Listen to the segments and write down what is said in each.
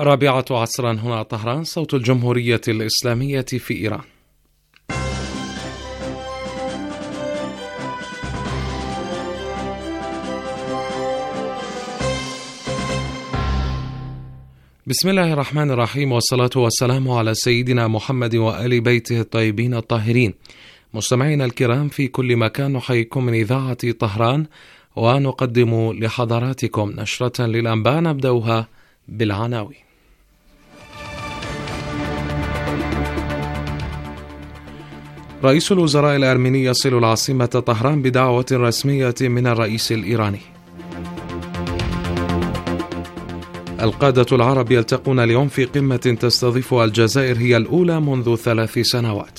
الرابعة عصرا هنا طهران، صوت الجمهورية الإسلامية في إيران. بسم الله الرحمن الرحيم، والصلاة والسلام على سيدنا محمد وآل بيته الطيبين الطاهرين. مستمعينا الكرام في كل مكان، نحييكم من إذاعة طهران ونقدم لحضراتكم نشرة للأنباء نبدأها بالعناوين. رئيس الوزراء الأرميني يصل العاصمة طهران بدعوة رسمية من الرئيس الإيراني. القادة العرب يلتقون اليوم في قمة تستضيفها الجزائر، هي الأولى منذ 3 سنوات.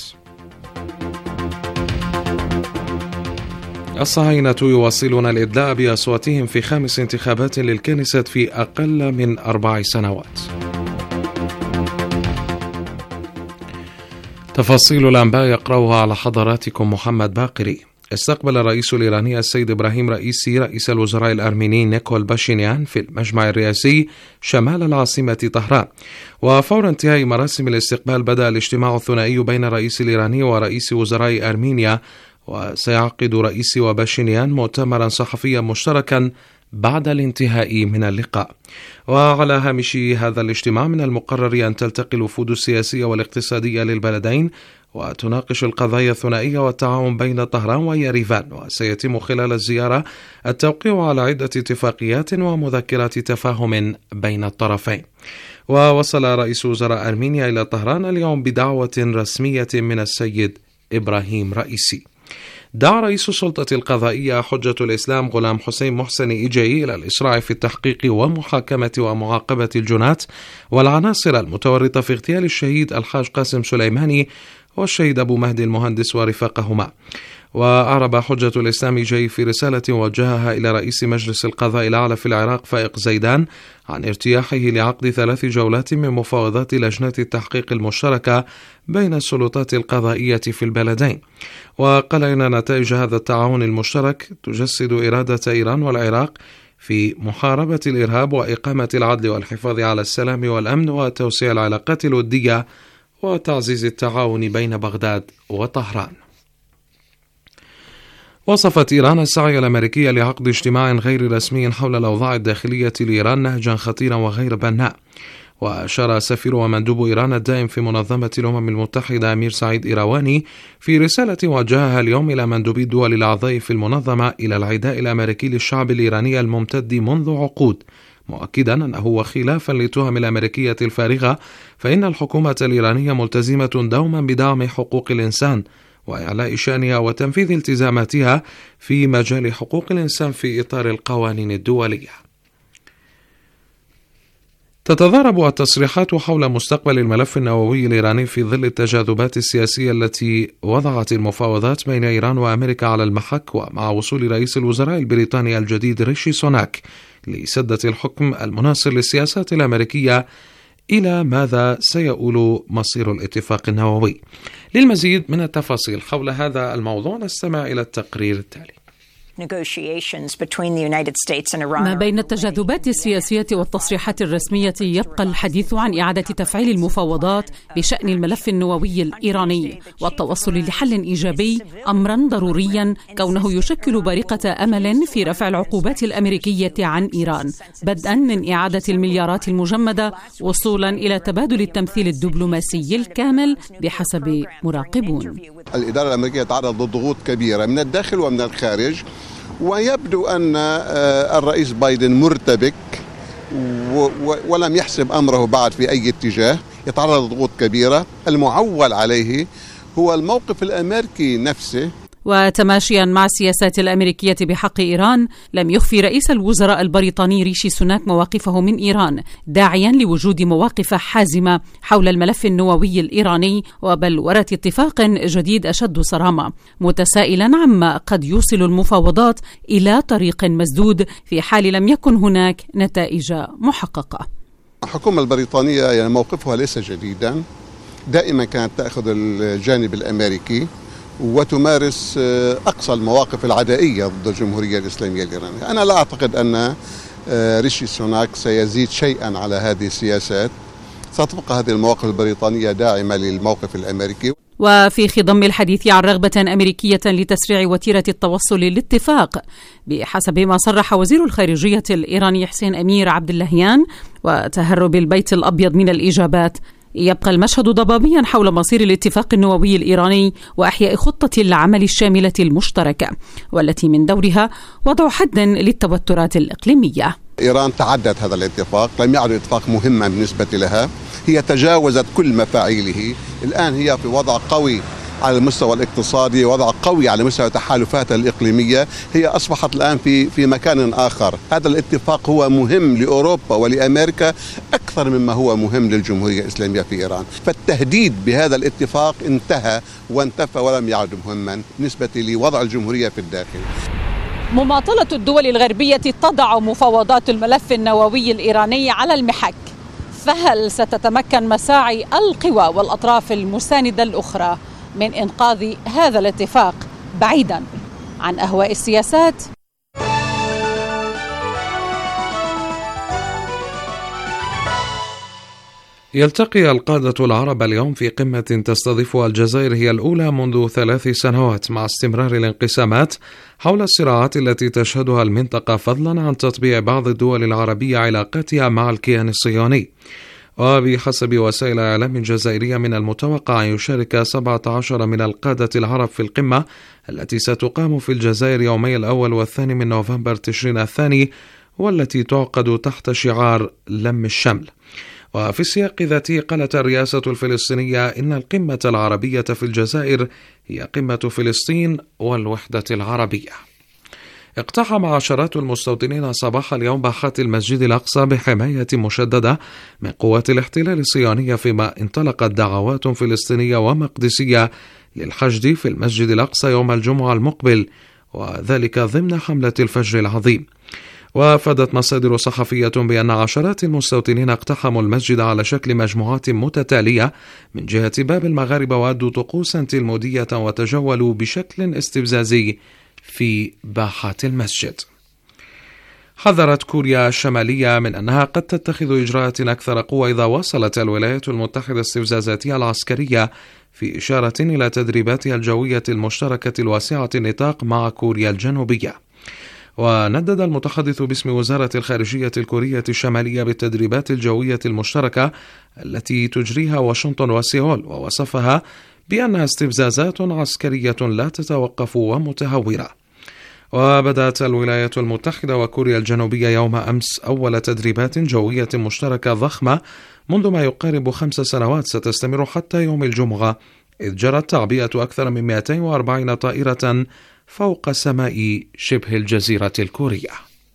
الصهاينة يواصلون الإدلاء بأصواتهم في 5 انتخابات للكنيست في أقل من 4 سنوات. تفاصيل الأنباء يقرأها على حضراتكم محمد باقري. استقبل الرئيس الإيراني السيد إبراهيم رئيسي رئيس الوزراء الأرميني نيكول باشينيان في المجمع الرئاسي شمال العاصمة طهران، وفور انتهاء مراسم الاستقبال بدأ الاجتماع الثنائي بين الرئيس الإيراني ورئيس وزراء أرمينيا، وسيعقد رئيسي وباشينيان مؤتمرا صحفيا مشتركا بعد الانتهاء من اللقاء. وعلى هامش هذا الاجتماع من المقرر أن تلتقي الوفود السياسية والاقتصادية للبلدين وتناقش القضايا الثنائية والتعاون بين طهران ويريفان، وسيتم خلال الزيارة التوقيع على عدة اتفاقيات ومذكرات تفاهم بين الطرفين. ووصل رئيس وزراء أرمينيا إلى طهران اليوم بدعوة رسمية من السيد إبراهيم رئيسي. دعا رئيس السلطة القضائية حجة الإسلام غلام حسين محسن إيجاي إلى الإسراع في التحقيق ومحاكمة ومعاقبة الجناة والعناصر المتورطة في اغتيال الشهيد الحاج قاسم سليماني والشهيد أبو مهدي المهندس ورفاقهما. وأعرب حجة الإسلام إيجاي في رسالة وجهها إلى رئيس مجلس القضاء الأعلى في العراق فائق زيدان عن ارتياحه لعقد 3 جولات من مفاوضات لجنة التحقيق المشتركة بين السلطات القضائية في البلدين. وقال إن نتائج هذا التعاون المشترك تجسد إرادة إيران والعراق في محاربة الإرهاب وإقامة العدل والحفاظ على السلام والأمن وتوسيع العلاقات الودية وتعزيز التعاون بين بغداد وطهران. وصفت إيران السعي الأمريكي لعقد اجتماع غير رسمي حول الأوضاع الداخلية لإيران نهجا خطيرا وغير بناء. وأشار سفير ومندوب إيران الدائم في منظمة الأمم المتحدة أمير سعيد إيرواني في رسالة وجهها اليوم إلى مندوبي الدول الأعضاء في المنظمة إلى العداء الأمريكي للشعب الإيراني الممتد منذ عقود، مؤكدا أنه وخلافا للتهم الأمريكية الفارغة فإن الحكومة الإيرانية ملتزمة دوما بدعم حقوق الإنسان وإعلاء شأنها وتنفيذ التزاماتها في مجال حقوق الإنسان في إطار القوانين الدولية. تتضارب التصريحات حول مستقبل الملف النووي الإيراني في ظل التجاذبات السياسية التي وضعت المفاوضات بين إيران وأمريكا على المحك، ومع وصول رئيس الوزراء البريطاني الجديد ريشي سوناك لسدة الحكم المناصر للسياسات الأمريكية، إلى ماذا سيؤول مصير الاتفاق النووي؟ للمزيد من التفاصيل حول هذا الموضوع نستمع إلى التقرير التالي. ما بين التجاذبات السياسية والتصريحات الرسمية يبقى الحديث عن إعادة تفعيل المفاوضات بشأن الملف النووي الإيراني والتوصل لحل إيجابي، أمرا ضروريا كونه يشكل بارقة أمل في رفع العقوبات الأمريكية عن إيران، بدءا من إعادة المليارات المجمدة وصولا إلى تبادل التمثيل الدبلوماسي الكامل بحسب مراقبون. الإدارة الأمريكية تعرض لضغوط كبيرة من الداخل ومن الخارج، ويبدو أن الرئيس بايدن مرتبك ولم يحسم أمره بعد في أي اتجاه، يتعرض لضغوط كبيرة. المعول عليه هو الموقف الأمريكي نفسه. وتماشيا مع السياسات الأمريكية بحق إيران، لم يخفي رئيس الوزراء البريطاني ريشي سوناك مواقفه من إيران، داعيا لوجود مواقف حازمة حول الملف النووي الإيراني وبلورة اتفاق جديد أشد صرامة، متسائلا عما قد يوصل المفاوضات إلى طريق مسدود في حال لم يكن هناك نتائج محققة. الحكومة البريطانية موقفها ليس جديدا، دائما كانت تأخذ الجانب الأمريكي وتمارس أقصى المواقف العدائية ضد الجمهورية الإسلامية الإيرانية. أنا لا أعتقد أن ريشي سوناك سيزيد شيئا على هذه السياسات. ستبقى هذه المواقف البريطانية داعمة للموقف الأمريكي. وفي خضم الحديث عن رغبة أمريكية لتسريع وتيرة التوصل للاتفاق بحسب ما صرح وزير الخارجية الإيراني حسين أمير عبد اللهيان وتهرب البيت الأبيض من الإجابات، يبقى المشهد ضبابيا حول مصير الاتفاق النووي الإيراني وإحياء خطة العمل الشاملة المشتركة، والتي من دورها وضع حد للتوترات الإقليمية. إيران تعدت هذا الاتفاق، لم يعد اتفاق مهما بالنسبة لها، هي تجاوزت كل مفاعيله. الآن هي في وضع قوي على المستوى الاقتصادي، وضع قوي على مستوى تحالفاتها الإقليمية. هي أصبحت الآن في مكان آخر. هذا الاتفاق هو مهم لأوروبا ولأمريكا أكثر مما هو مهم للجمهورية الإسلامية في إيران. فالتهديد بهذا الاتفاق انتهى وانتفى ولم يعد مهما بالنسبة لوضع الجمهورية في الداخل. مماطلة الدول الغربية تضع مفاوضات الملف النووي الإيراني على المحك، فهل ستتمكن مساعي القوى والأطراف المساندة الأخرى من إنقاذ هذا الاتفاق بعيدا عن أهواء السياسات؟ يلتقي القادة العرب اليوم في قمة تستضيفها الجزائر، هي الأولى منذ 3 سنوات، مع استمرار الانقسامات حول الصراعات التي تشهدها المنطقة، فضلا عن تطبيع بعض الدول العربية علاقاتها مع الكيان الصهيوني. وبحسب وسائل إعلام جزائرية من المتوقع أن يشارك 17 من القادة العرب في القمة التي ستقام في الجزائر يومي 1 و2 من نوفمبر تشرين الثاني، والتي تعقد تحت شعار لم الشمل. وفي السياق ذاته قالت الرئاسة الفلسطينية إن القمة العربية في الجزائر هي قمة فلسطين والوحدة العربية. اقتحم عشرات المستوطنين صباح اليوم باحات المسجد الأقصى بحماية مشددة من قوات الاحتلال الصهيونية، فيما انطلقت دعوات فلسطينية ومقدسية للحشد في المسجد الأقصى يوم الجمعة المقبل، وذلك ضمن حملة الفجر العظيم. وافادت مصادر صحفية بأن عشرات المستوطنين اقتحموا المسجد على شكل مجموعات متتالية من جهة باب المغاربة، وأدوا طقوسا تلمودية وتجولوا بشكل استفزازي في باحات المسجد. حذرت كوريا الشمالية من أنها قد تتخذ إجراءات أكثر قوة إذا واصلت الولايات المتحدة استفزازاتها العسكرية، في إشارة إلى تدريباتها الجوية المشتركة الواسعة النطاق مع كوريا الجنوبية. وندد المتحدث باسم وزارة الخارجية الكورية الشمالية بالتدريبات الجوية المشتركة التي تجريها واشنطن وسيول، ووصفها بأنها استفزازات عسكرية لا تتوقف ومتهورة. وبدأت الولايات المتحدة وكوريا الجنوبية يوم أمس أول تدريبات جوية مشتركة ضخمة منذ ما يقارب 5 سنوات، ستستمر حتى يوم الجمعة، إذ جرت تعبئة أكثر من 240 طائرة فوق سماء شبه الجزيرة الكورية.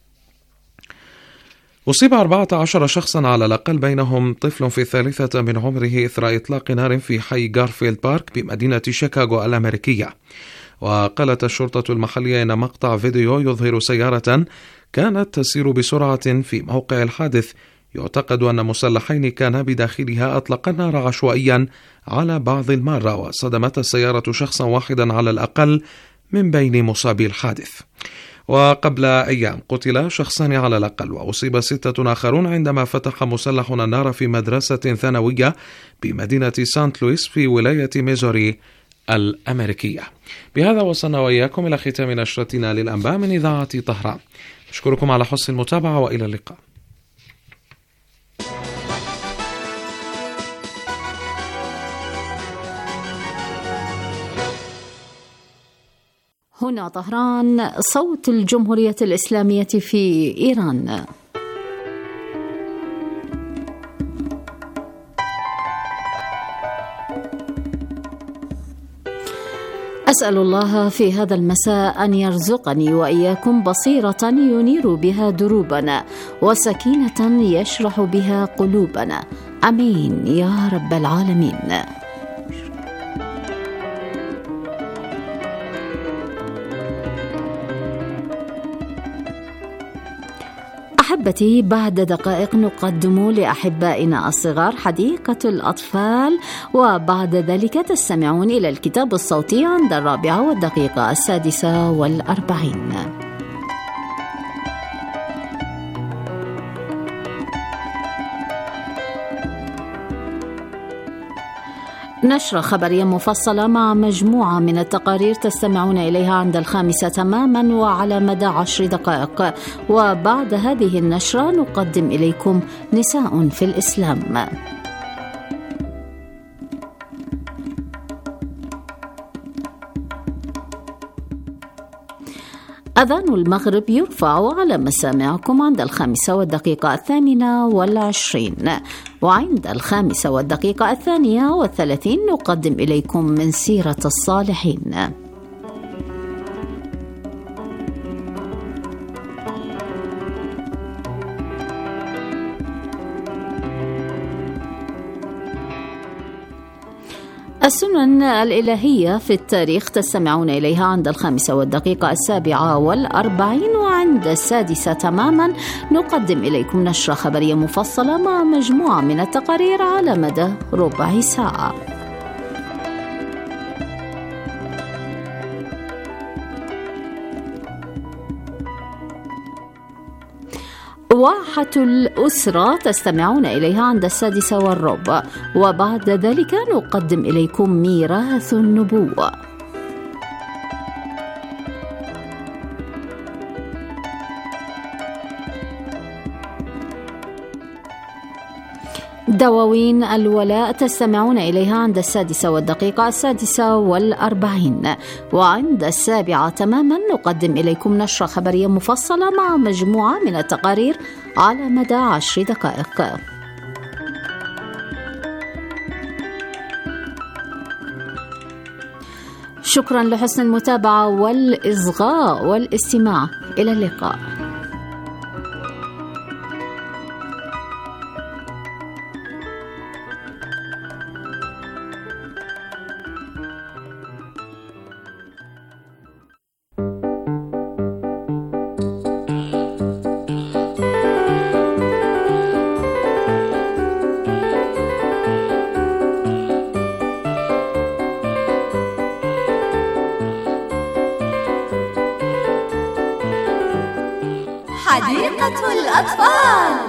أصيب 14 شخصا على الأقل، بينهم طفل في 3 من عمره، إثر إطلاق نار في حي غارفيلد بارك بمدينة شيكاغو الأمريكية. وقالت الشرطة المحلية إن مقطع فيديو يظهر سيارة كانت تسير بسرعة في موقع الحادث، يعتقد أن مسلحين كانا بداخلها أطلقا النار عشوائيا على بعض المارة، وصدمت السيارة شخصا واحدا على الأقل من بين مصابي الحادث. وقبل أيام قتل شخصان على الأقل، وأصيب 6 آخرون عندما فتح مسلح النار في مدرسة ثانوية بمدينة سانت لويس في ولاية ميزوري الأمريكية. بهذا وصلنا وإياكم إلى ختام نشرتنا للأنباء من إذاعة طهران. أشكركم على حسن المتابعة وإلى اللقاء. هنا طهران، صوت الجمهورية الإسلامية في إيران. أسأل الله في هذا المساء أن يرزقني وإياكم بصيرة ينير بها دروبنا، وسكينة يشرح بها قلوبنا، آمين يا رب العالمين. أحبتي، بعد دقائق نقدم لأحبائنا الصغار حديقة الأطفال، وبعد ذلك تستمعون إلى الكتاب الصوتي عند 4:46. نشرة خبرية مفصلة مع مجموعة من التقارير تستمعون إليها عند 5 تماما وعلى مدى 10 دقائق. وبعد هذه النشرة نقدم إليكم نساء في الإسلام. أذان المغرب يرفع على مسامعكم عند 5:28 وعند 5:32 نقدم إليكم من سيرة الصالحين. السنن الإلهية في التاريخ تستمعون إليها عند 5:47 وعند 6 تماما نقدم إليكم نشرة خبرية مفصلة مع مجموعة من التقارير على مدى ربع ساعة. واحة الأسرة تستمعون إليها عند 6:15 وبعد ذلك نقدم إليكم ميراث النبوة. دواوين الولاء تستمعون إليها عند 6:46 وعند 7 تماما نقدم إليكم نشرة خبرية مفصلة مع مجموعة من التقارير على مدى 10 دقائق. شكرا لحسن المتابعة والإصغاء والاستماع. إلى اللقاء. حديقة الأطفال.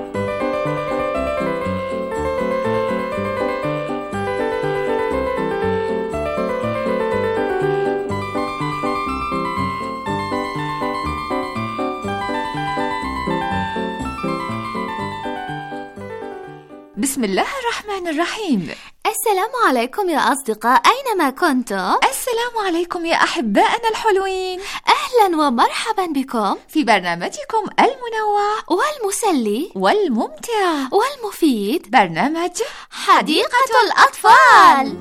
بسم الله الرحمن الرحيم. السلام عليكم يا أصدقاء أينما كنتم. السلام عليكم يا أحبائنا الحلوين. أهلا ومرحبا بكم في برنامجكم المنوع والمسلي والممتع والمفيد، برنامج حديقة الأطفال.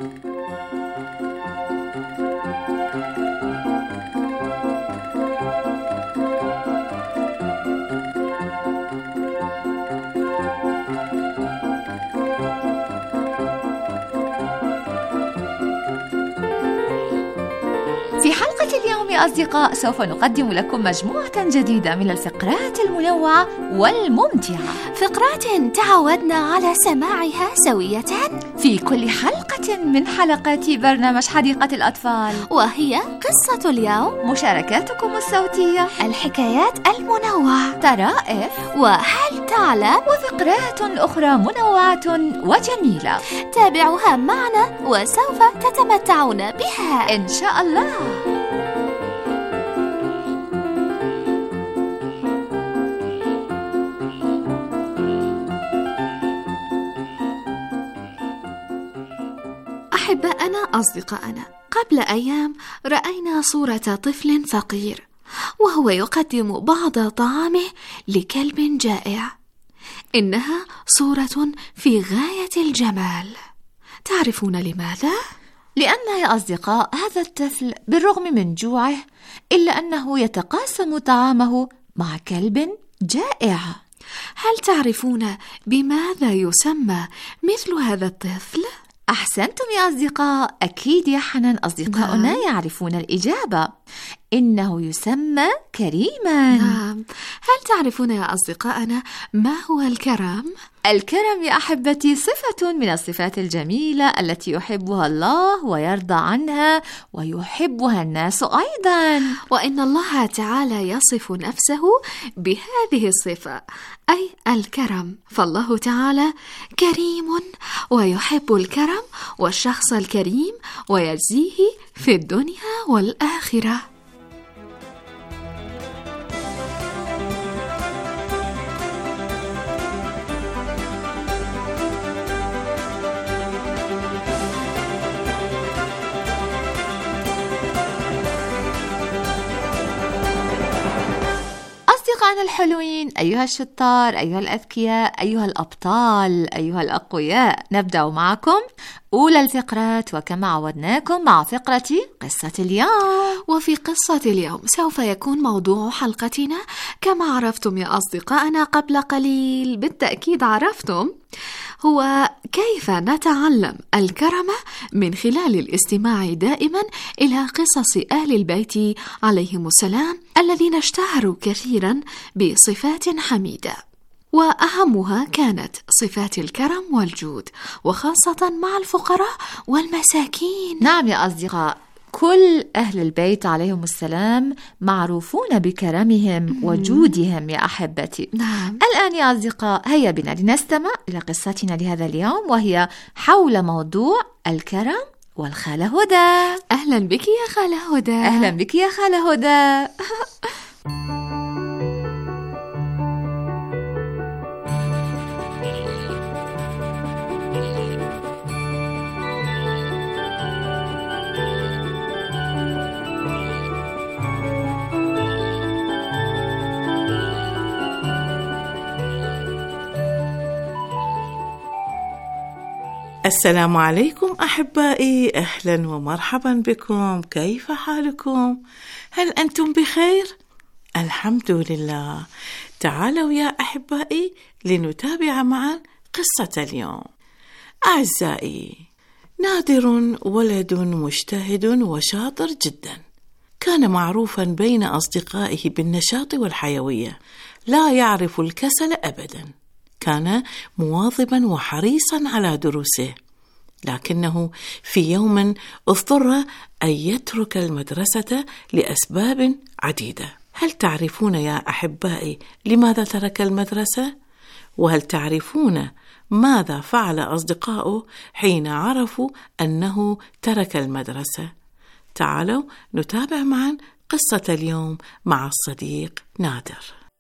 في حلقة اليوم يا أصدقاء سوف نقدم لكم مجموعة جديدة من الفقرات المنوعة والممتعة، فقرات تعودنا على سماعها سوية في كل حلقة من حلقات برنامج حديقة الأطفال، وهي قصة اليوم، مشاركاتكم الصوتية، الحكايات المنوعة، طرائف، وهل تعلم، وفقرات أخرى منوعة وجميلة. تابعوها معنا وسوف تتمتعون بها إن شاء الله. أحبائنا أصدقائنا، قبل أيام رأينا صورة طفل فقير وهو يقدم بعض طعامه لكلب جائع. إنها صورة في غاية الجمال. تعرفون لماذا؟ لأن يا أصدقاء هذا الطفل بالرغم من جوعه إلا أنه يتقاسم طعامه مع كلب جائع. هل تعرفون بماذا يسمى مثل هذا الطفل؟ أحسنتم يا أصدقاء، أكيد يا حنان أصدقاؤنا يعرفون الإجابة. إنه يسمى كريما. نعم. هل تعرفون يا أصدقائنا ما هو الكرم؟ الكرم يا أحبتي صفة من الصفات الجميلة التي يحبها الله ويرضى عنها ويحبها الناس أيضا، وإن الله تعالى يصف نفسه بهذه الصفة، أي الكرم. فالله تعالى كريم ويحب الكرم والشخص الكريم ويجزيه في الدنيا والآخرة. أصدقائنا الحلوين، أيها الشطار، أيها الأذكياء، أيها الأبطال، أيها الأقوياء، نبدأ معكم أولى الفقرات، وكما عودناكم مع فقرة قصة اليوم. وفي قصة اليوم سوف يكون موضوع حلقتنا كما عرفتم يا أصدقائنا قبل قليل، بالتأكيد عرفتم، هو كيف نتعلم الكرم من خلال الاستماع دائما إلى قصص أهل البيت عليهم السلام الذين اشتهروا كثيرا بصفات حميدة، وأهمها كانت صفات الكرم والجود، وخاصة مع الفقراء والمساكين. نعم يا أصدقاء، كل أهل البيت عليهم السلام معروفون بكرمهم وجودهم يا أحبتي. نعم. الآن يا أصدقاء هيا بنا لنستمع إلى قصتنا لهذا اليوم، وهي حول موضوع الكرم والخالة هدى. أهلا بك يا خالة هدى. أهلا بك يا خالة هدى. السلام عليكم أحبائي، أهلا ومرحبا بكم. كيف حالكم؟ هل أنتم بخير؟ الحمد لله. تعالوا يا أحبائي لنتابع معا قصة اليوم. أعزائي، نادر ولد مجتهد وشاطر جدا، كان معروفا بين أصدقائه بالنشاط والحيوية، لا يعرف الكسل أبدا، كان مواظبا وحريصا على دروسه، لكنه في يوم اضطر أن يترك المدرسة لأسباب عديدة. هل تعرفون يا أحبائي لماذا ترك المدرسة؟ وهل تعرفون ماذا فعل أصدقاؤه حين عرفوا أنه ترك المدرسة؟ تعالوا نتابع معا قصة اليوم مع الصديق نادر.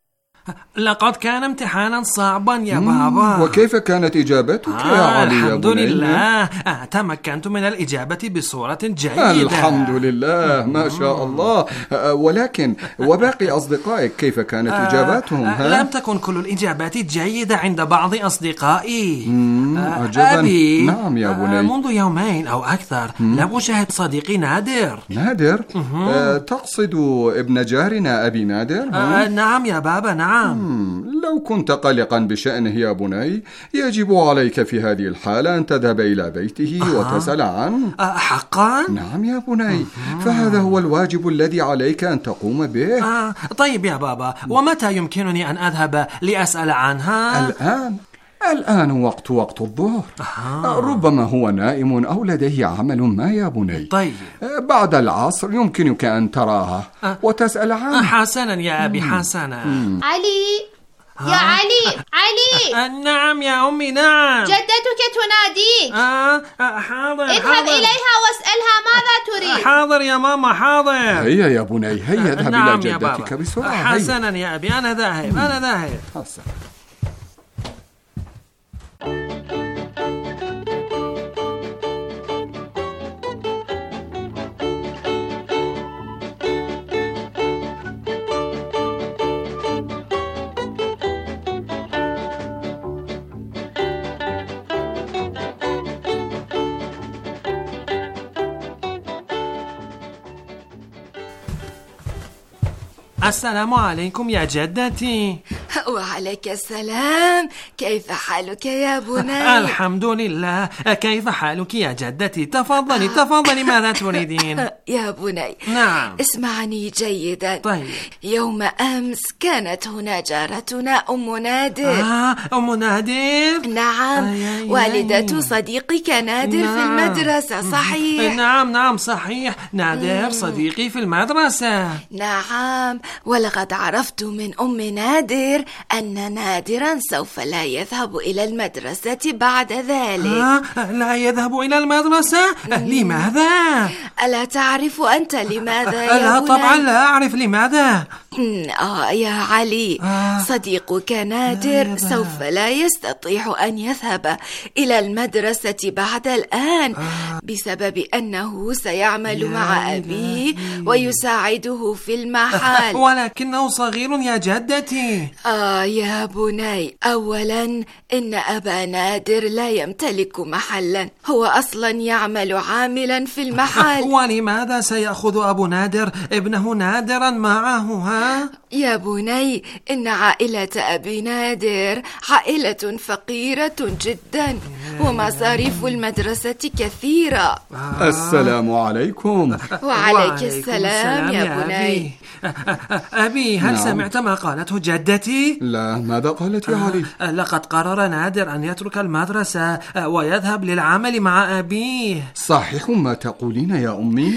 لقد كان امتحانا صعبا يا بابا. وكيف كانت إجابتك يا علي يا الحمد بني؟ لله، تمكنت من الإجابة بصورة جيدة. الحمد لله، ما شاء الله. ولكن وباقي أصدقائك كيف كانت إجاباتهم؟ لم تكن كل الإجابات جيدة عند بعض أصدقائي. عجبا. أبي، نعم يا بني. منذ يومين أو أكثر لم أشاهد صديقي نادر. نادر؟ تقصد ابن جارنا أبي نادر؟ نعم يا بابا، نعم. لو كنت قلقا بشأنه يا بني، يجب عليك في هذه الحالة أن تذهب إلى بيته وتسأل عنه. حقا؟ نعم يا بني، فهذا هو الواجب الذي عليك أن تقوم به. طيب يا بابا، ومتى يمكنني أن أذهب لأسأل عنها؟ الآن وقت الظهر. ربما هو نائم أو لديه عمل ما يا بني. طيب، بعد العصر يمكنك أن تراها وتسأل عنه. حسنا يا أبي، حسنا. علي، يا علي. نعم يا أمي، نعم. جدتك تناديك. حاضر. اذهب إليها واسألها ماذا تريد. حاضر يا ماما، حاضر. هيا يا بني، هيا اذهب إلى جدتك بسرعة. حسنا يا أبي، أنا ذاهب. حسنا. السلام عليكم يا جدتي. وعليك السلام. كيف حالك يا بني؟ الحمد لله. كيف حالك يا جدتي؟ تفضلي ماذا تريدين؟ يا بني، نعم، اسمعني جيدا. طيب. يوم أمس كانت هنا جارتنا أم نادر. أم نادر؟ نعم، والدة صديقك نادر. نعم. في المدرسة، صحيح؟ نعم صحيح، نادر صديقي في المدرسة. نعم، ولقد عرفت من أم نادر أن نادرا سوف لا يذهب إلى المدرسة بعد ذلك. لا يذهب إلى المدرسة؟ لماذا؟ ألا تعرف أنت لماذا يا لا بني؟ طبعا لا أعرف لماذا. يا علي، صديقك نادر سوف لا يستطيع أن يذهب إلى المدرسة بعد الآن بسبب أنه سيعمل مع أبيه ويساعده في المحل. ولكنه صغير يا جدتي. يا بني، أولا إن أبا نادر لا يمتلك محلا، هو أصلا يعمل عاملا في المحل. ولماذا سيأخذ أبو نادر ابنه نادرا معه؟ يا بني، إن عائلة أبي نادر عائلة فقيرة جدا، ومصاريف المدرسة كثيرة. السلام عليكم. وعليك السلام يا بني. أبي، هل سمعت ما قالته جدتي؟ لا، ماذا قالت يا علي؟ لقد قرر نادر أن يترك المدرسة ويذهب للعمل مع أبيه. صحيح ما تقولين يا أمي؟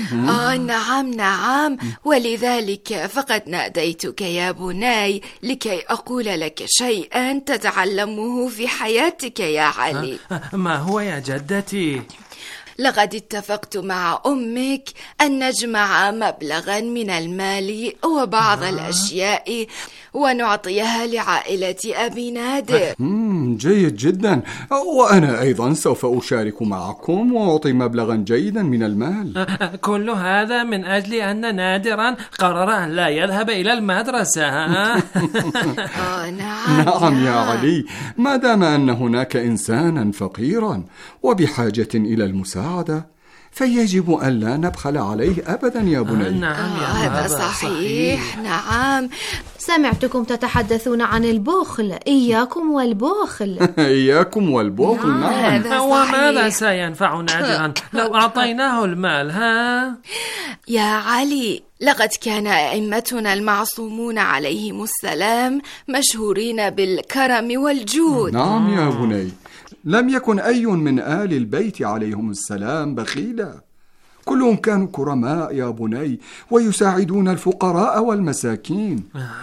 نعم، ولذلك فقد ناديتك يا بني لكي أقول لك شيئا تتعلمه في حياتك يا علي. ما هو يا جدتي؟ لقد اتفقت مع أمك أن نجمع مبلغا من المال وبعض الأشياء ونعطيها لعائلة أبي نادر. جيد جدا، وأنا أيضا سوف أشارك معكم وأعطي مبلغا جيدا من المال. كل هذا من أجل أن نادرا قرر أن لا يذهب إلى المدرسة. نعم يا علي، ما دام أن هناك إنسانا فقيرا وبحاجة إلى المساعدة فيجب أن لا نبخل عليه أبدا يا بني. نعم يا هذا صحيح. نعم، سمعتكم تتحدثون عن البخل. إياكم والبخل. إياكم والبخل. نعم. وماذا سينفع نادرا لو أعطيناه المال؟ يا علي، لقد كان أئمتنا المعصومون عليهم السلام مشهورين بالكرم والجود. نعم يا بني، لم يكن أي من آل البيت عليهم السلام بخيلا، كلهم كانوا كرماء يا بني ويساعدون الفقراء والمساكين.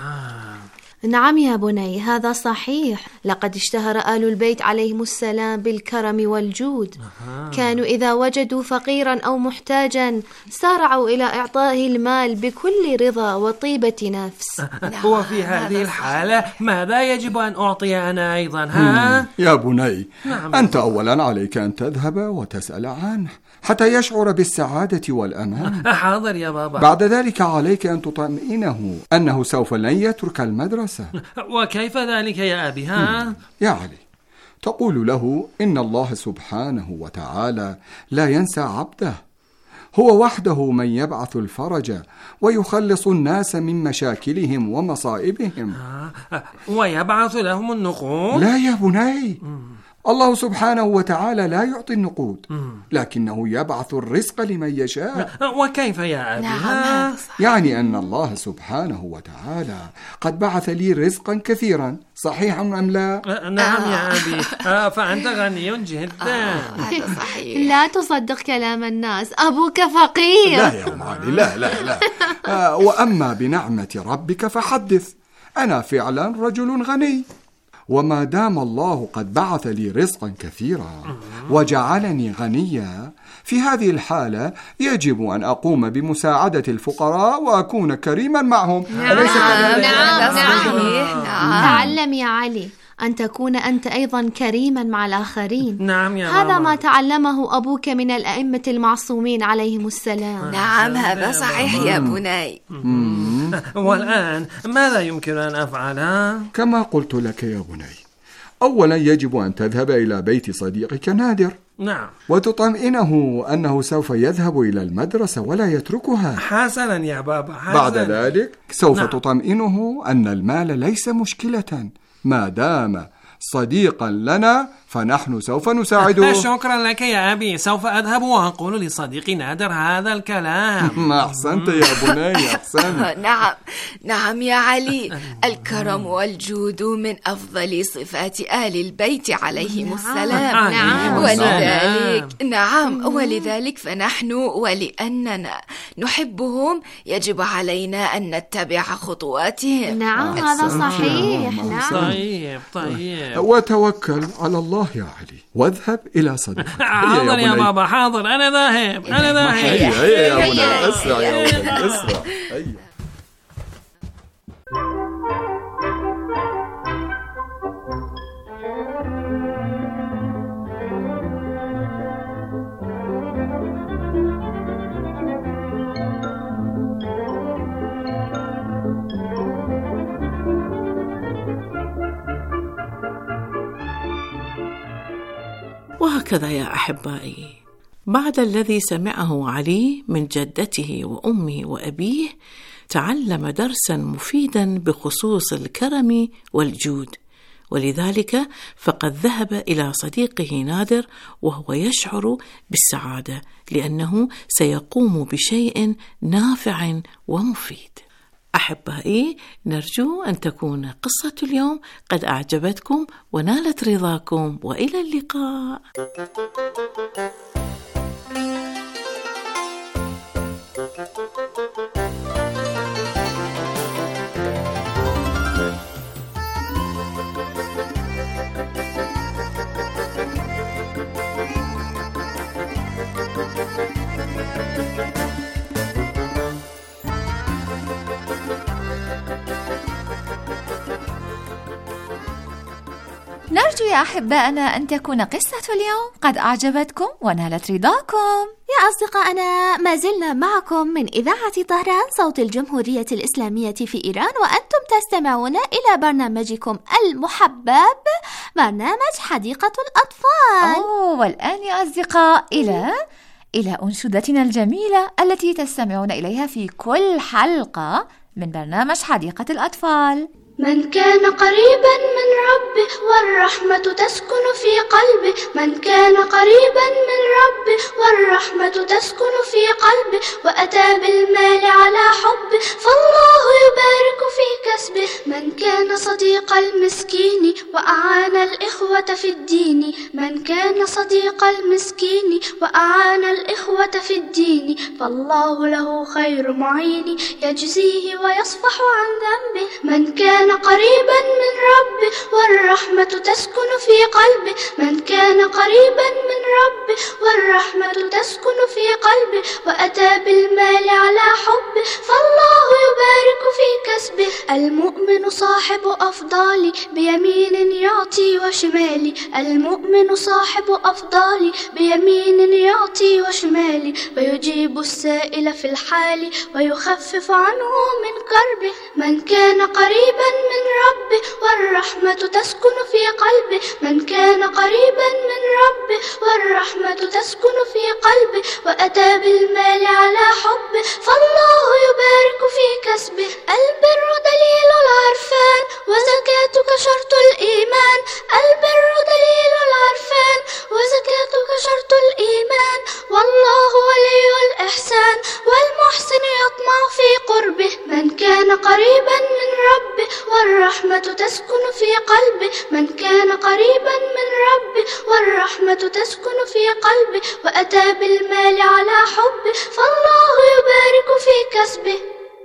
نعم يا بني، هذا صحيح. لقد اشتهر آل البيت عليهم السلام بالكرم والجود. كانوا إذا وجدوا فقيرا أو محتاجا سارعوا إلى إعطائه المال بكل رضا وطيبة نفس. وفي هذه الحالة ماذا يجب أن أعطي أنا أيضا؟ يا بني، أنت أولا عليك أن تذهب وتسأل عنه حتى يشعر بالسعادة والأمان. حاضر يا بابا. بعد ذلك عليك أن تطمئنه أنه سوف لن يترك المدرسة. وكيف ذلك يا أبي؟ يا علي، تقول له إن الله سبحانه وتعالى لا ينسى عبده، هو وحده من يبعث الفرج ويخلص الناس من مشاكلهم ومصائبهم. ويبعث لهم النقود؟ لا يا بني، الله سبحانه وتعالى لا يعطي النقود، لكنه يبعث الرزق لمن يشاء. وكيف يا أبي؟ يعني أن الله سبحانه وتعالى قد بعث لي رزقا كثيرا، صحيح أم لا؟ نعم يا أبي. فأنت غني جدا. صحيح. لا تصدق كلام الناس، أبوك فقير. لا يا مالي، لا. وأما بنعمة ربك فحدث، أنا فعلا رجل غني، وما دام الله قد بعث لي رزقا كثيرا وجعلني غنيا، في هذه الحالة يجب أن أقوم بمساعدة الفقراء وأكون كريما معهم. نعم. تعلم يا علي أن تكون أنت أيضا كريما مع الآخرين. نعم يا هذا ما تعلمه أبوك من الأئمة المعصومين عليهم السلام. نعم، هذا صحيح يا بني. والآن ماذا يمكن أن أفعل؟ كما قلت لك يا بني، أولا يجب أن تذهب إلى بيت صديقك نادر. نعم. وتطمئنه أنه سوف يذهب إلى المدرسة ولا يتركها. حسنا يا بابا، حسنا. بعد ذلك سوف تطمئنه أن المال ليس مشكلة، ما دام صديقا لنا فنحن سوف نساعده. شكرا لك يا أبي، سوف أذهب وأقول لصديقي نادر هذا الكلام. ما أحسنت يا بني، أحسنت. نعم يا علي، الكرم والجود من أفضل صفات آل البيت عليهم السلام. ولذلك فنحن ولأننا نحبهم يجب علينا أن نتبع خطواتهم. نعم هذا صحيح. طيب. وتوكل على الله يا علي واذهب إلى صديقك. حاضر يا بابا، حاضر، أنا ذاهب. هيا يا بني، أسرع يا ولد، أسرع. وهكذا يا أحبائي، بعد الذي سمعه علي من جدته وأمه وأبيه، تعلم درسا مفيدا بخصوص الكرم والجود، ولذلك فقد ذهب إلى صديقه نادر وهو يشعر بالسعادة لأنه سيقوم بشيء نافع ومفيد. أحبائي، نرجو أن تكون قصة اليوم قد أعجبتكم ونالت رضاكم، وإلى اللقاء. نرجو يا أحبائنا أن تكون قصة اليوم قد أعجبتكم ونالت رضاكم. يا أصدقائنا، ما زلنا معكم من إذاعة طهران صوت الجمهورية الإسلامية في إيران، وأنتم تستمعون إلى برنامجكم المحبب، برنامج حديقة الأطفال. والآن يا أصدقاء إلى أنشودتنا الجميلة التي تستمعون إليها في كل حلقة من برنامج حديقة الأطفال. من كان قريبا من ربه والرحمة تسكن في قلبه، من كان قريبا من ربه والرحمة تسكن في قلبه، وأتى بالمال على حبه فالله يبارك في كسبه. من كان صديق المسكين وأعان الإخوة في الدين، من كان صديق المسكين وأعان الإخوة في الدين، فالله له خير معين يجزيه ويصفح عن ذنبه. من كان قريبا من ربه والرحمة تسكن في قلبه، من كان قريبا من ربه والرحمة تسكن في قلبه، وأتى بالمال على حبه فالله يبارك في كسبه. المؤمن صاحب أفضال بيمين يعطي وشمال، المؤمن صاحب أفضال بيمين يعطي وشمال، ويجيب السائل في الحال ويخفف عنه من كربه. من كان قريبا من ربه والرحمة تسكن في قلبه، من كان قريبا من ربه والرحمة تسكن في قلبه، وأتى بالمال على حبه فالله يبارك في كسبه. البر دليل العرفان وزكاتك شرط الإيمان، البر دليل العرفان وزكاتك شرط الإيمان، والله ولي الإحسان والمحسن يطمع في قربه. من كان قريبا من ربه والرحمة تسكن في قلبه، من كان قريبا من ربه والرحمة تسكن في قلبه، وأتى بالمال على حبه فالله يبارك في كسبه.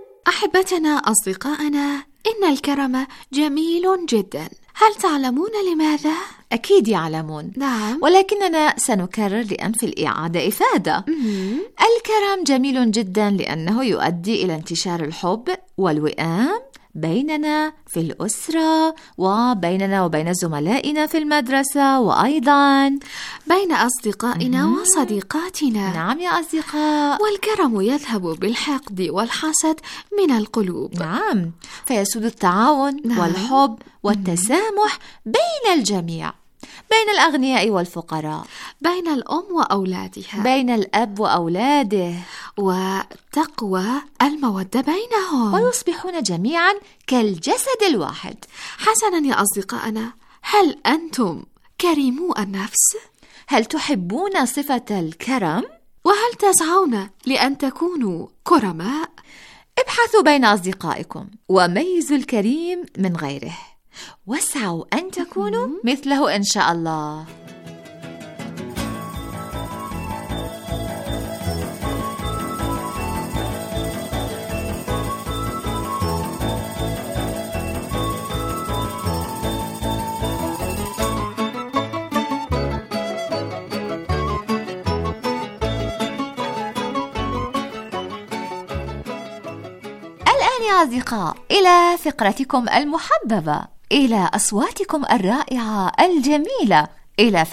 أحبتنا أصدقائنا، إن الكرم جميل جدا. هل تعلمون لماذا؟ أكيد يعلمون. نعم، ولكننا سنكرر لأن في الإعادة إفادة. الكرم جميل جدا لأنه يؤدي إلى انتشار الحب والوئام بيننا في الأسرة، وبيننا وبين زملائنا في المدرسة، وأيضا بين أصدقائنا وصديقاتنا. نعم يا أصدقاء. والكرم يذهب بالحقد والحسد من القلوب. نعم، فيسود التعاون والحب والتسامح بين الجميع، بين الأغنياء والفقراء، بين الأم وأولادها، بين الأب وأولاده، وتقوى المودة بينهم، ويصبحون جميعا كالجسد الواحد. حسنا يا أصدقائنا، هل أنتم كريمو النفس؟ هل تحبون صفة الكرم؟ وهل تسعون لأن تكونوا كرماء؟ ابحثوا بين أصدقائكم وميزوا الكريم من غيره، واسعوا أن تكونوا مثله إن شاء الله. الآن يا أصدقاء إلى فقرتكم المحببة، إلى أصواتكم الرائعة الجميلة، إلى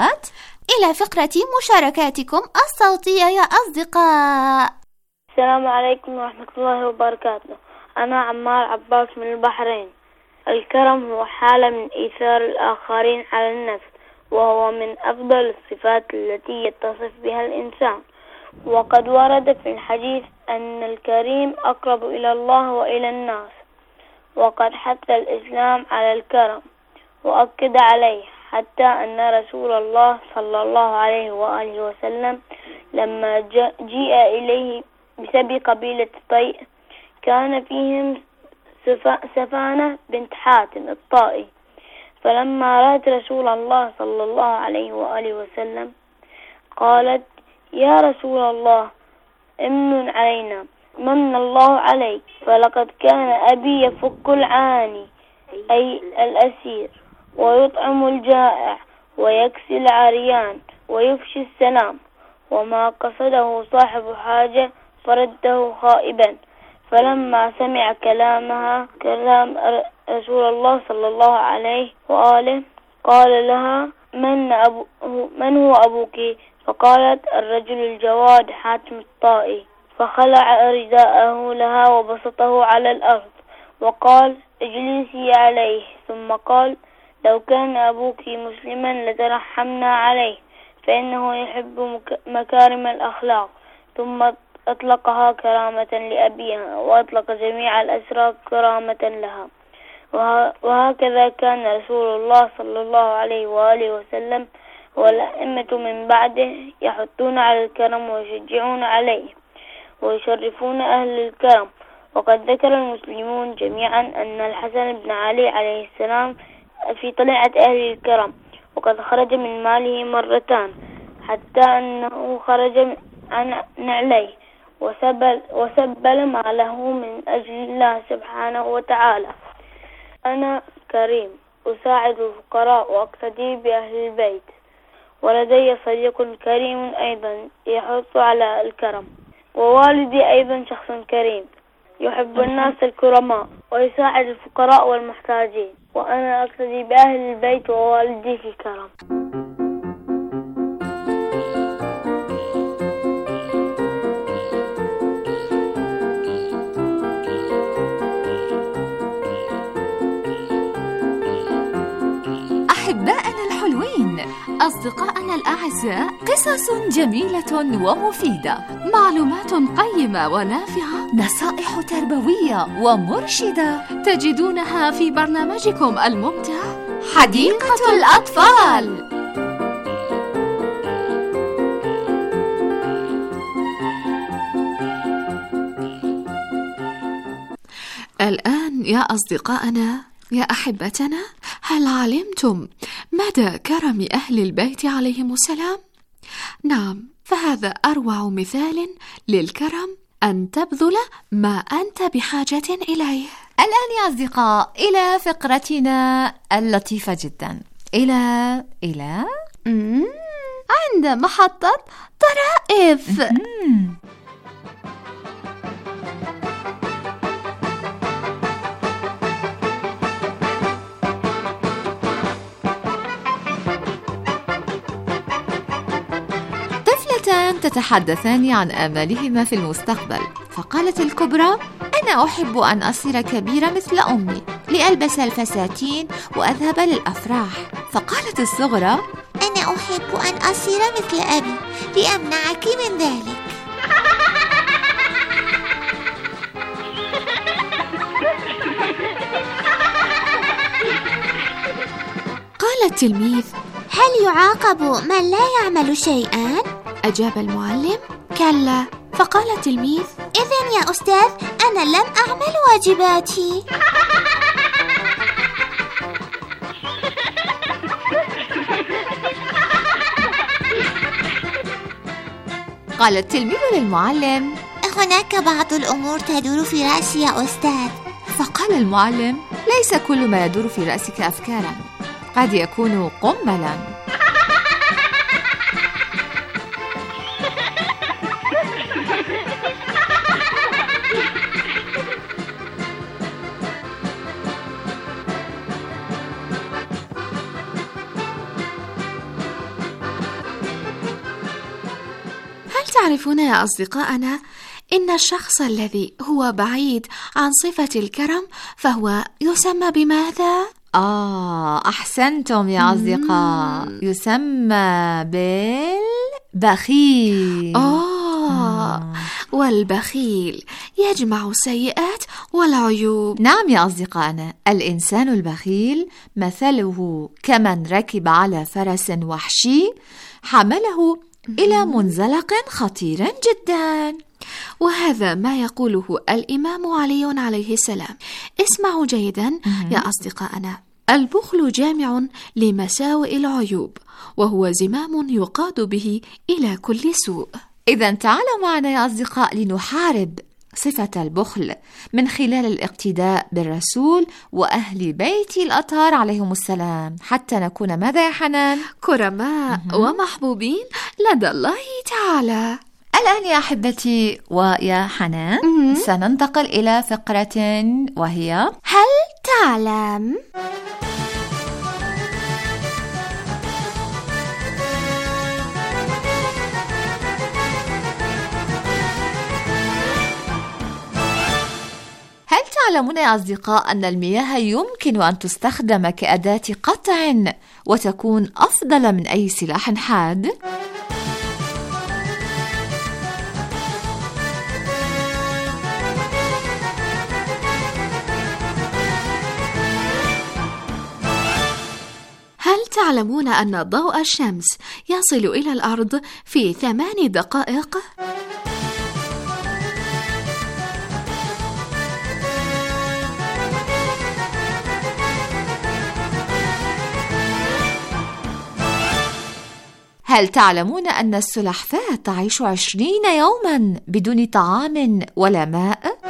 فقرة مشاركاتكم الصوتية يا أصدقاء. السلام عليكم ورحمة الله وبركاته. أنا عمار عباس من البحرين. الكرم هو حالة من إيثار الآخرين على النفس، وهو من أفضل الصفات التي يتصف بها الإنسان. وقد ورد في الحديث أن الكريم أقرب إلى الله وإلى الناس، وقد حث الإسلام على الكرم وأكد عليه، حتى أن رسول الله صلى الله عليه وآله وسلم لما جيء إليه بسبي قبيلة طيء كان فيهم سفانة بنت حاتم الطائي، فلما رأت رسول الله صلى الله عليه وآله وسلم قالت: يا رسول الله، امن علينا، من الله عليك، فلقد كان أبي يفك العاني أي الأسير، ويطعم الجائع، ويكسي العريان، ويفشي السلام، وما قصده صاحب حاجة فرده خائبا. فلما سمع كلام رسول الله صلى الله عليه وآله قال لها: من هو أبوك؟ فقالت: الرجل الجواد حاتم الطائي. فخلع رداءه لها وبسطه على الأرض وقال: اجلسي عليه. ثم قال: لو كان أبوك مسلما لترحمنا عليه، فإنه يحب مكارم الأخلاق. ثم أطلقها كرامة لأبيها، وأطلق جميع الأسرى كرامة لها. وهكذا كان رسول الله صلى الله عليه وآله وسلم والأئمة من بعده يحثون على الكرم ويشجعون عليه ويشرفون أهل الكرم. وقد ذكر المسلمون جميعا أن الحسن بن علي عليه السلام في طليعة أهل الكرم، وقد خرج من ماله مرتان، حتى أنه خرج عن نعليه وسبل ماله من أجل الله سبحانه وتعالى. أنا كريم، أساعد الفقراء وأقتدي بأهل البيت، ولدي صديق كريم أيضا يحث على الكرم، ووالدي أيضا شخص كريم يحب الناس الكرماء ويساعد الفقراء والمحتاجين، وأنا أقتدي بأهل البيت ووالدي في الكرم. أحبائنا الحلوين، أصدقائنا الأعزاء، قصص جميلة ومفيدة، معلومات قيمة ونافعة، نصائح تربوية ومرشدة تجدونها في برنامجكم الممتع حديقة الأطفال. الآن يا أصدقائنا، يا أحبتنا، هل علمتم مدى كرم أهل البيت عليهم السلام؟ نعم، فهذا أروع مثال للكرم، أن تبذل ما أنت بحاجة إليه. الآن يا أصدقاء إلى فقرتنا اللطيفة جدا، إلى عند محطة طرائف. وهم تتحدثان عن آمالهما في المستقبل. فقالت الكبرى: أنا أحب أن أصير كبيرة مثل أمي لألبس الفساتين وأذهب للأفراح. فقالت الصغرى: أنا أحب أن أصير مثل أبي لأمنعك من ذلك. قال التلميذ: هل يعاقب من لا يعمل شيئا؟ أجاب المعلم: كلا. فقال التلميذ: إذن يا أستاذ أنا لم أعمل واجباتي. قال التلميذ للمعلم: هناك بعض الأمور تدور في رأسي يا أستاذ. فقال المعلم: ليس كل ما يدور في رأسك أفكارا، قد يكون قملا. هل تعرفون يا أصدقائنا إن الشخص الذي هو بعيد عن صفة الكرم فهو يسمى بماذا؟ أحسنتم يا أصدقاء، يسمى بالبخيل. والبخيل يجمع السيئات والعيوب. نعم يا أصدقائنا، الإنسان البخيل مثله كمن ركب على فرس وحشي حمله إلى منزلق خطير جدا. وهذا ما يقوله الإمام علي عليه السلام. اسمعوا جيدا يا أصدقائنا: البخل جامع لمساوئ العيوب، وهو زمام يقاد به إلى كل سوء. إذن تعالوا معنا يا أصدقاء لنحارب صفة البخل من خلال الاقتداء بالرسول وأهل بيت الأطهار عليهم السلام، حتى نكون ماذا يا حنان؟ كرماء ومحبوبين لدى الله تعالى. الآن يا أحبتي ويا حنان سننتقل إلى فقرة وهي هل تعلم؟ هل تعلمون يا أصدقاء أن المياه يمكن أن تستخدم كأداة قطع وتكون أفضل من أي سلاح حاد؟ هل تعلمون أن ضوء الشمس يصل إلى الأرض في 8 دقائق؟ هل تعلمون أن السلحفاة تعيش 20 يوما بدون طعام ولا ماء؟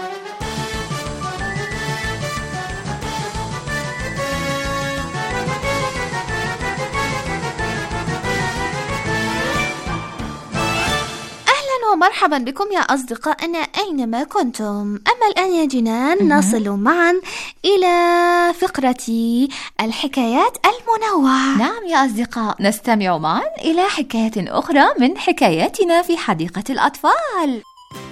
ومرحبا بكم يا أصدقائنا أينما كنتم. أما الآن يا جنان نصل معا إلى فقرة الحكايات المنوعة. نعم يا أصدقاء، نستمع معا إلى حكاية أخرى من حكاياتنا في حديقة الأطفال.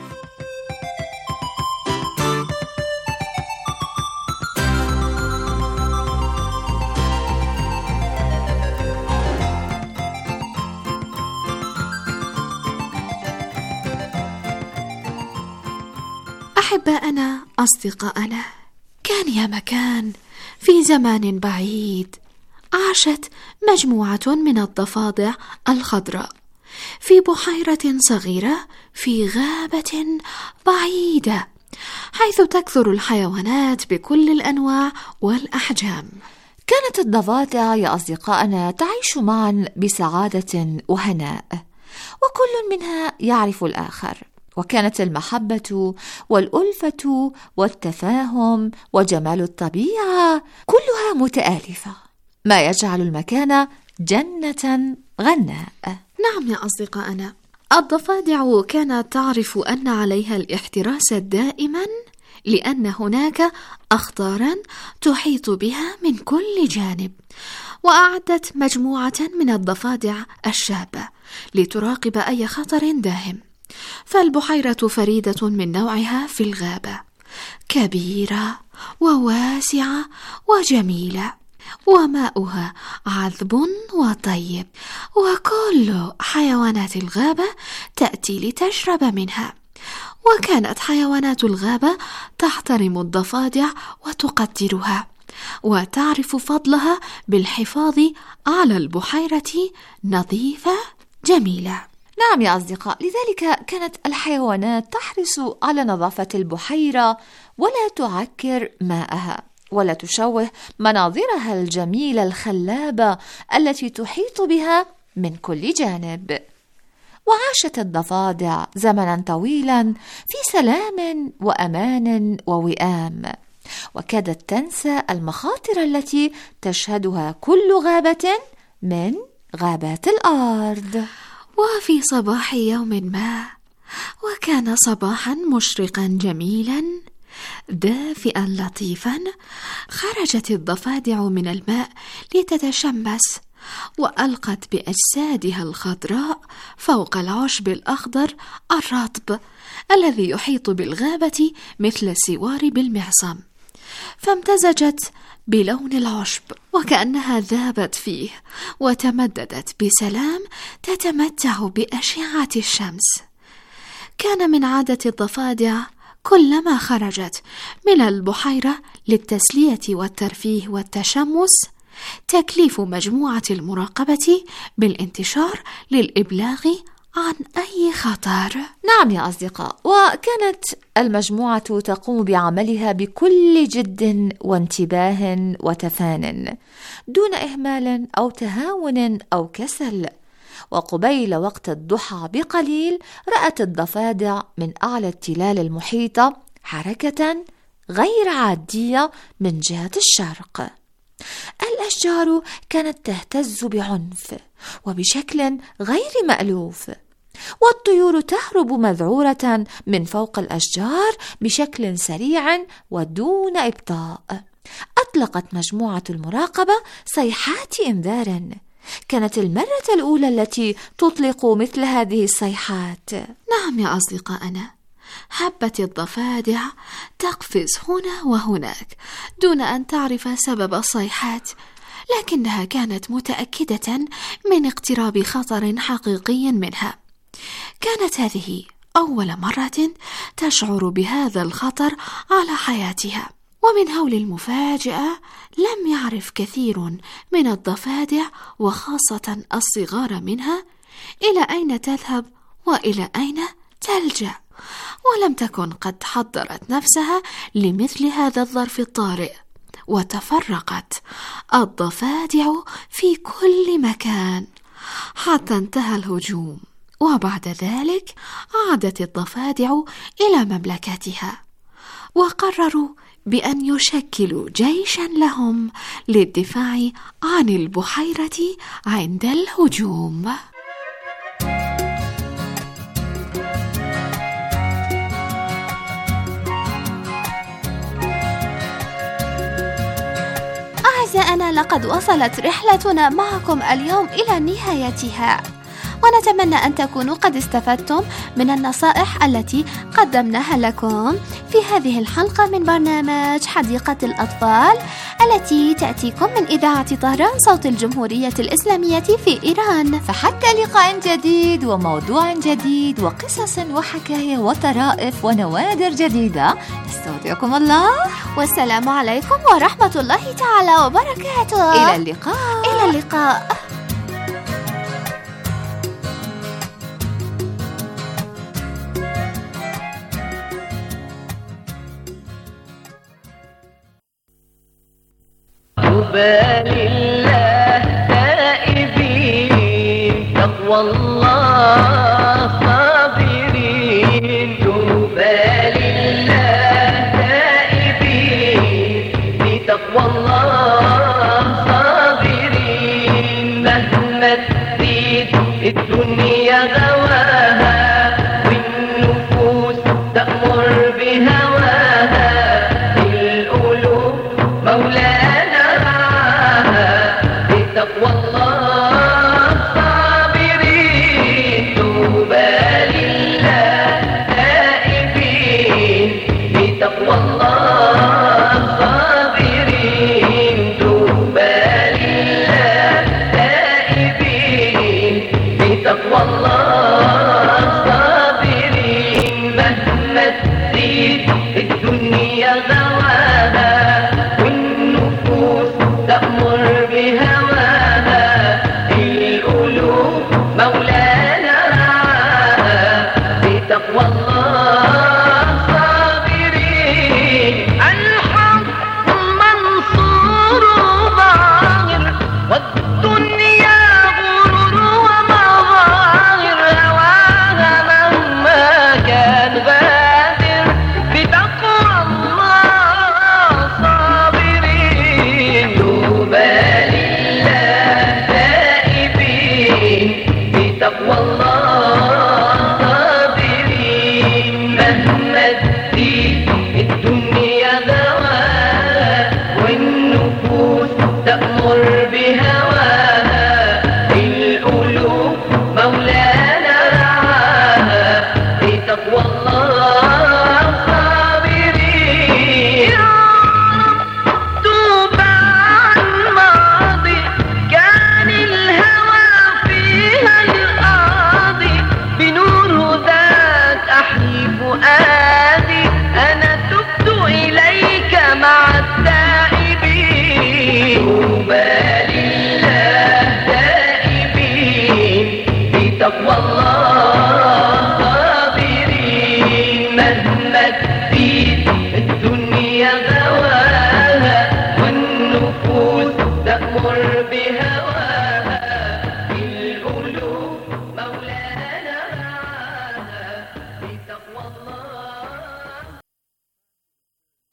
أحباءنا أصدقائنا، كان يا مكان في زمان بعيد عاشت مجموعة من الضفادع الخضراء في بحيرة صغيرة في غابة بعيدة، حيث تكثر الحيوانات بكل الأنواع والأحجام. كانت الضفادع يا أصدقائنا تعيش معا بسعادة وهناء، وكل منها يعرف الآخر، وكانت المحبة والألفة والتفاهم وجمال الطبيعة كلها متآلفة، ما يجعل المكان جنة غناء. نعم يا أصدقائنا، الضفادع كانت تعرف أن عليها الاحتراس دائما، لأن هناك أخطارا تحيط بها من كل جانب. وأعدت مجموعة من الضفادع الشابة لتراقب أي خطر داهم. فالبحيرة فريدة من نوعها في الغابة، كبيرة وواسعة وجميلة، وماؤها عذب وطيب، وكل حيوانات الغابة تأتي لتشرب منها. وكانت حيوانات الغابة تحترم الضفادع وتقدرها، وتعرف فضلها بالحفاظ على البحيرة نظيفة جميلة. نعم يا أصدقاء، لذلك كانت الحيوانات تحرص على نظافة البحيرة ولا تعكر ماءها ولا تشوه مناظرها الجميلة الخلابة التي تحيط بها من كل جانب. وعاشت الضفادع زمنا طويلا في سلام وأمان ووئام، وكادت تنسى المخاطر التي تشهدها كل غابة من غابات الأرض. وفي صباح يوم ما، وكان صباحا مشرقا جميلا دافئا لطيفا، خرجت الضفادع من الماء لتتشمس، وألقت بأجسادها الخضراء فوق العشب الأخضر الرطب الذي يحيط بالغابة مثل السوار بالمعصم، فامتزجت بلون العشب وكأنها ذابت فيه، وتمددت بسلام تتمتع بأشعة الشمس. كان من عادة الضفادع كلما خرجت من البحيرة للتسلية والترفيه والتشمس تكليف مجموعة المراقبة بالانتشار للإبلاغ عن أي خطر. نعم يا أصدقاء، وكانت المجموعة تقوم بعملها بكل جد وانتباه وتفان دون إهمال أو تهاون أو كسل. وقبيل وقت الضحى بقليل رأت الضفادع من أعلى التلال المحيطة حركة غير عادية من جهة الشرق. الأشجار كانت تهتز بعنف وبشكل غير مألوف، والطيور تهرب مذعورة من فوق الأشجار بشكل سريع ودون إبطاء. أطلقت مجموعة المراقبة صيحات إنذار، كانت المرة الأولى التي تطلق مثل هذه الصيحات. نعم يا أصدقائنا، حبت الضفادع تقفز هنا وهناك دون أن تعرف سبب الصيحات، لكنها كانت متأكدة من اقتراب خطر حقيقي منها. كانت هذه أول مرة تشعر بهذا الخطر على حياتها. ومن هول المفاجأة لم يعرف كثير من الضفادع وخاصة الصغار منها إلى أين تذهب وإلى أين تلجأ، ولم تكن قد حضرت نفسها لمثل هذا الظرف الطارئ، وتفرقت الضفادع في كل مكان حتى انتهى الهجوم. وبعد ذلك عادت الضفادع إلى مملكتها، وقرروا بأن يشكلوا جيشا لهم للدفاع عن البحيرة عند الهجوم. أعزائنا، لقد وصلت رحلتنا معكم اليوم إلى نهايتها، ونتمنى أن تكونوا قد استفدتم من النصائح التي قدمناها لكم في هذه الحلقة من برنامج حديقة الأطفال التي تأتيكم من إذاعة طهران صوت الجمهورية الإسلامية في إيران. فحتى لقاء جديد وموضوع جديد وقصص وحكاية وطرائف ونوادر جديدة، نستودعكم الله، والسلام عليكم ورحمة الله تعالى وبركاته. إلى اللقاء. إلى اللقاء. طوبى لله تائبين تقوى الله صابرين، طوبى لله تائبين بتقوى الله صابرين. مهما تزيد الدنيا غواها والنفوس تأمر بهواها، القلوب مولانا تقوى الله صابرين.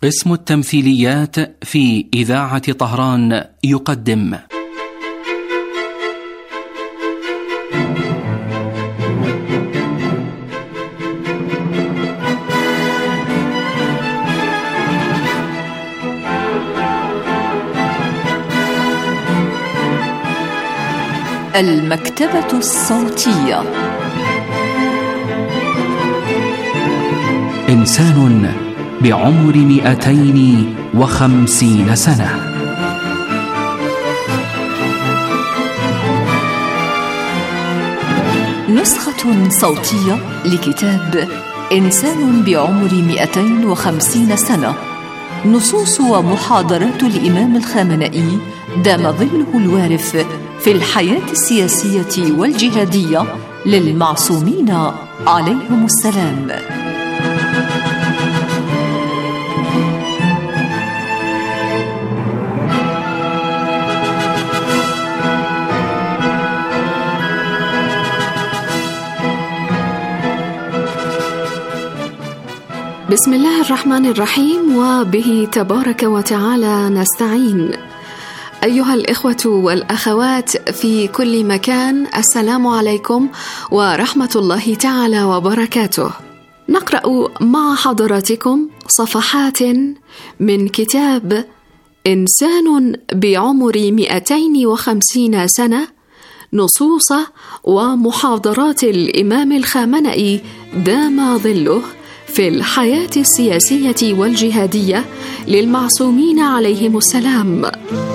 قسم التمثيليات في إذاعة طهران يقدم المكتبة الصوتية. إنسان بعمر 250 سنة. نسخة صوتية لكتاب إنسان بعمر 250 سنة. نصوص ومحاضرات الإمام الخامنئي دام ظله الوارف في الحياة السياسية والجهادية للمعصومين عليهم السلام. بسم الله الرحمن الرحيم، وبه تبارك وتعالى نستعين. أيها الإخوة والأخوات في كل مكان، السلام عليكم ورحمة الله تعالى وبركاته. نقرأ مع حضراتكم صفحات من كتاب إنسان بعمر 250 سنة، نصوص ومحاضرات الإمام الخامنئي دام ظله في الحياة السياسية والجهادية للمعصومين عليهم السلام.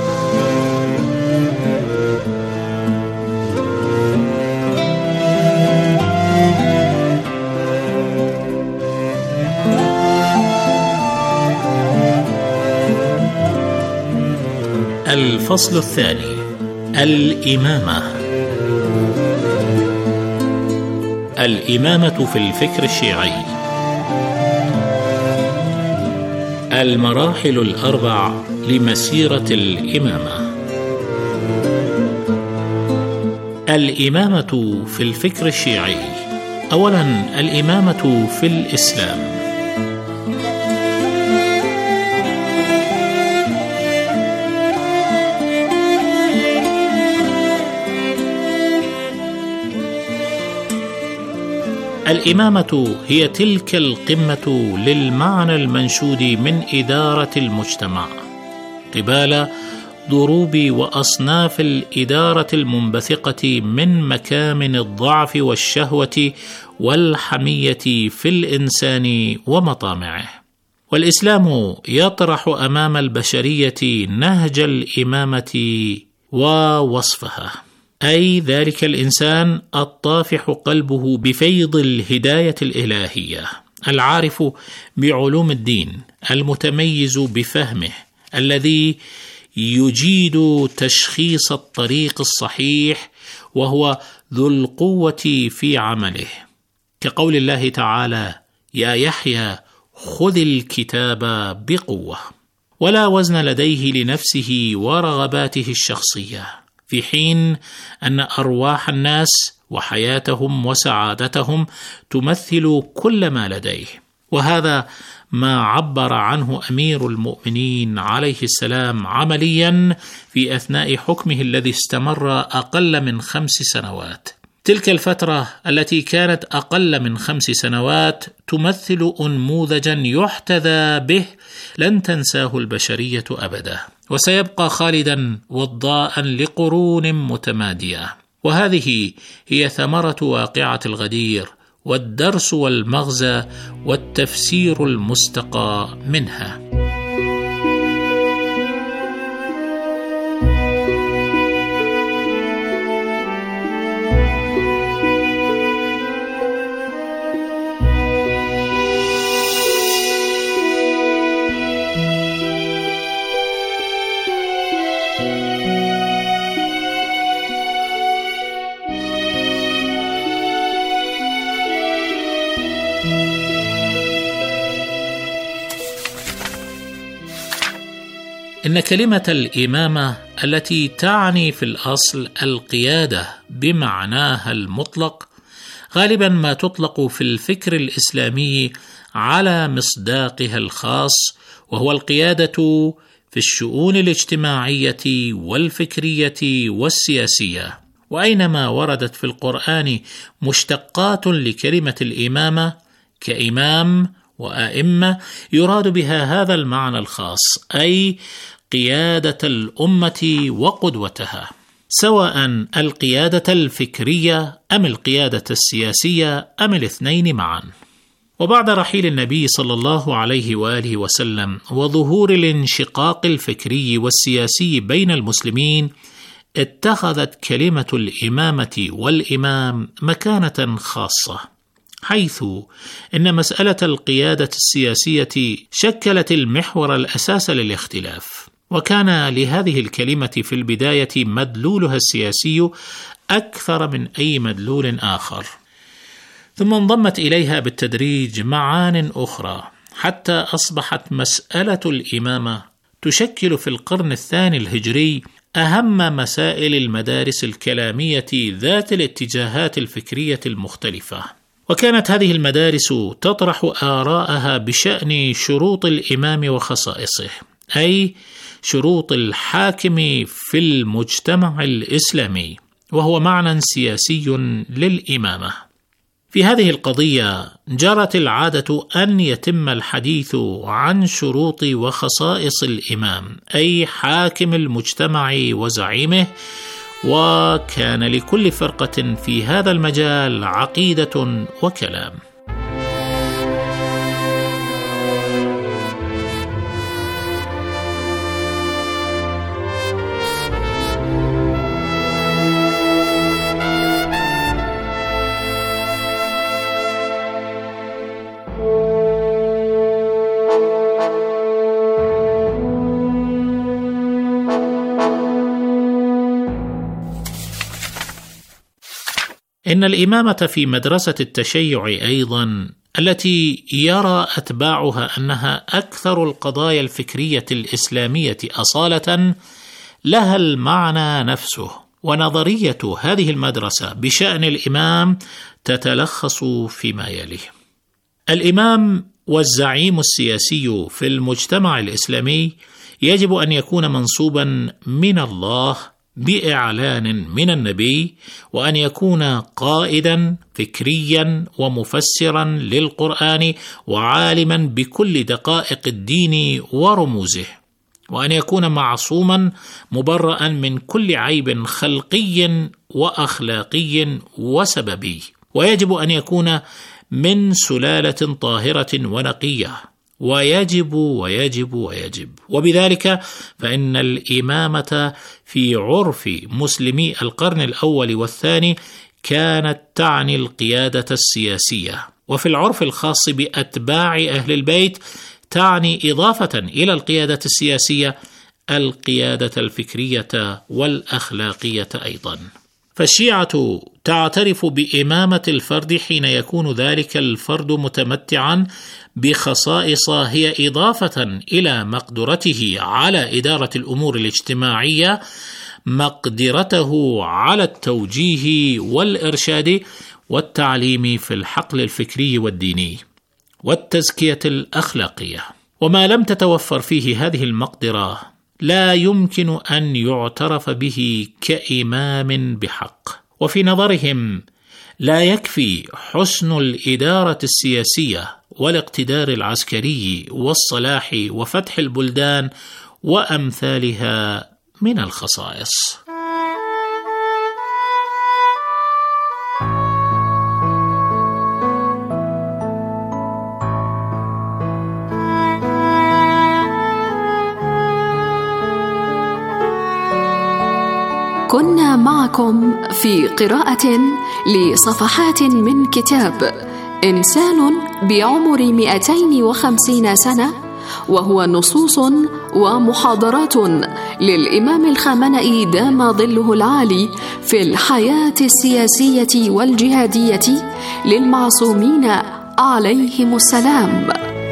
الفصل الثاني: الإمامة. الإمامة في الفكر الشيعي. المراحل الأربع لمسيرة الإمامة. الإمامة في الفكر الشيعي. أولاً، الإمامة في الإسلام. الإمامة هي تلك القمة للمعنى المنشود من إدارة المجتمع قبال ضروب وأصناف الإدارة المنبثقة من مكامن الضعف والشهوة والحمية في الإنسان ومطامعه. والإسلام يطرح أمام البشرية نهج الإمامة ووصفها، أي ذلك الإنسان الطافح قلبه بفيض الهداية الإلهية، العارف بعلوم الدين، المتميز بفهمه، الذي يجيد تشخيص الطريق الصحيح، وهو ذو القوة في عمله، كقول الله تعالى: يا يحيى خذ الكتاب بقوة. ولا وزن لديه لنفسه ورغباته الشخصية، في حين أن أرواح الناس وحياتهم وسعادتهم تمثل كل ما لديه. وهذا ما عبر عنه أمير المؤمنين عليه السلام عمليا في أثناء حكمه الذي استمر أقل من 5 سنوات. تلك الفترة التي كانت أقل من 5 سنوات تمثل أنموذجا يحتذى به لن تنساه البشرية أبدا، وسيبقى خالدا وضاء لقرون متمادية. وهذه هي ثمرة واقعة الغدير، والدرس والمغزى والتفسير المستقى منها. إن كلمة الإمامة التي تعني في الأصل القيادة بمعناها المطلق غالبا ما تطلق في الفكر الإسلامي على مصداقها الخاص، وهو القيادة في الشؤون الاجتماعية والفكرية والسياسية. وأينما وردت في القرآن مشتقات لكلمة الإمامة كإمام وأئمة يراد بها هذا المعنى الخاص، أي قيادة الأمة وقدوتها، سواء القيادة الفكرية أم القيادة السياسية أم الاثنين معا. وبعد رحيل النبي صلى الله عليه وآله وسلم وظهور الانشقاق الفكري والسياسي بين المسلمين، اتخذت كلمة الإمامة والإمام مكانة خاصة، حيث إن مسألة القيادة السياسية شكلت المحور الأساس للاختلاف، وكان لهذه الكلمة في البداية مدلولها السياسي أكثر من أي مدلول آخر، ثم انضمت إليها بالتدريج معان أخرى حتى أصبحت مسألة الإمامة تشكل في القرن الثاني الهجري أهم مسائل المدارس الكلامية ذات الاتجاهات الفكرية المختلفة. وكانت هذه المدارس تطرح آراءها بشأن شروط الإمام وخصائصه، أي شروط الحاكم في المجتمع الإسلامي، وهو معنى سياسي للإمامة. في هذه القضية جرت العادة أن يتم الحديث عن شروط وخصائص الإمام، أي حاكم المجتمع وزعيمه، وكان لكل فرقة في هذا المجال عقيدة وكلام. إن الإمامة في مدرسة التشيع أيضا، التي يرى أتباعها أنها أكثر القضايا الفكرية الإسلامية أصالة، لها المعنى نفسه. ونظرية هذه المدرسة بشأن الإمام تتلخص فيما يليه: الإمام والزعيم السياسي في المجتمع الإسلامي يجب أن يكون منصوبا من الله بإعلان من النبي، وأن يكون قائدا فكريا ومفسرا للقرآن وعالما بكل دقائق الدين ورموزه، وأن يكون معصوما مبرأ من كل عيب خلقي وأخلاقي وسببي، ويجب أن يكون من سلالة طاهرة ونقية، ويجب ويجب ويجب. وبذلك فإن الإمامة في عرف مسلمي القرن الأول والثاني كانت تعني القيادة السياسية، وفي العرف الخاص بأتباع أهل البيت تعني إضافة إلى القيادة السياسية القيادة الفكرية والأخلاقية أيضا. فالشيعة تعترف بإمامة الفرد حين يكون ذلك الفرد متمتعا بخصائص هي إضافة إلى مقدرته على إدارة الأمور الاجتماعية، مقدرته على التوجيه والإرشاد والتعليم في الحقل الفكري والديني والتزكية الأخلاقية. وما لم تتوفر فيه هذه المقدرة لا يمكن أن يعترف به كإمام بحق. وفي نظرهم لا يكفي حسن الإدارة السياسية والاقتدار العسكري والصلاح وفتح البلدان وأمثالها من الخصائص. كنا معكم في قراءة لصفحات من كتاب إنسان بعمر 250 سنة، وهو نصوص ومحاضرات للإمام الخامنئي دام ظله العالي في الحياة السياسية والجهادية للمعصومين عليهم السلام.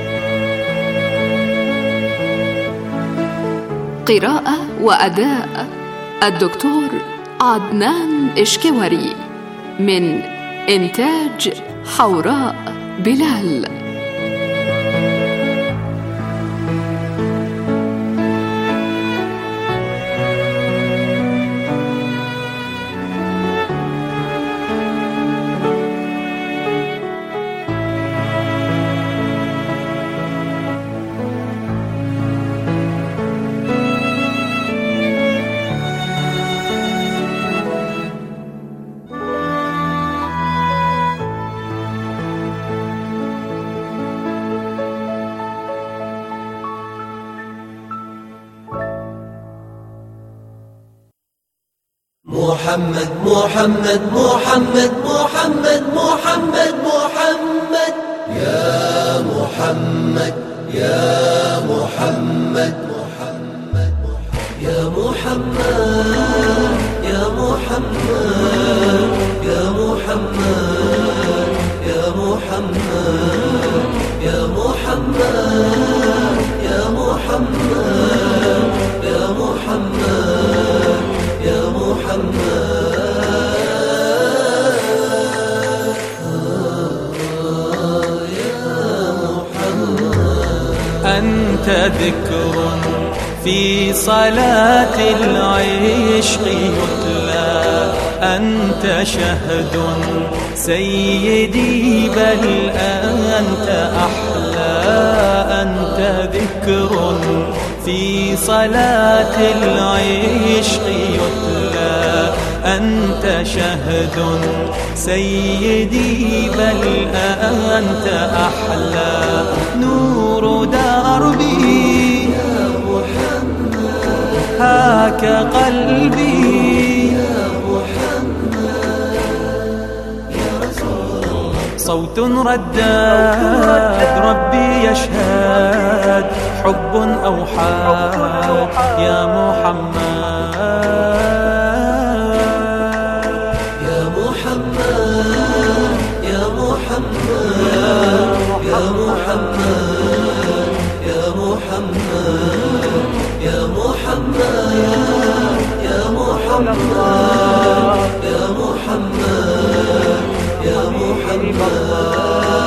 قراءة وأداء الدكتور عدنان إشكواري، من إنتاج حوراء بلال. محمد محمد محمد محمد محمد محمد يا محمد يا محمد محمد يا محمد يا محمد يا محمد يا محمد يا محمد يا محمد يا محمد يا محمد أنت ذكر في صلاة العشق يتلى أنت شهد سيدي بل أنت أحلى أنت ذكر في صلاة العشق يتلى أنت شهد سيدي بل أنت أحلى نور دربي يا محمد هاك قلبي يا محمد يا رسول الله صوت رداد ربي يشهد حب أوحى يا محمد يا محمد يا محمد يا محمد يا محمد يا محمد يا محمد يا محمد يا محمد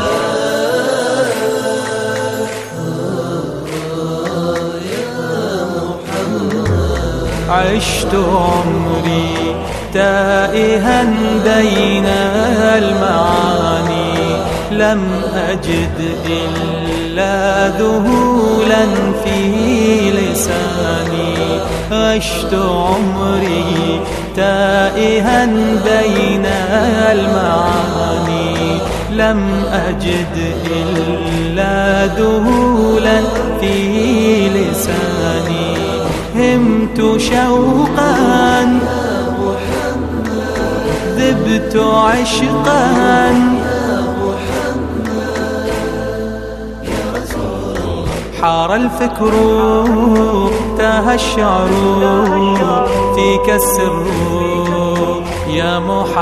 عشت عمري تائها بين المعاني لم أجد إلا ذهولا في لساني عشت عمري تائها بين المعاني لم أجد إلا ذهولا في لساني همت شوقا يا محمد ذبت عشقا يا محمد يا رسول الله حار الفكر تاه الشعر فيك السر يا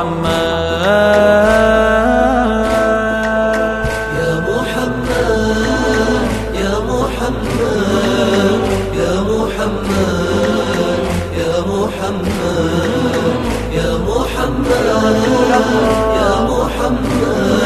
محمد يا محمد يا محمد يا محمد يا محمد يا محمد يا محمد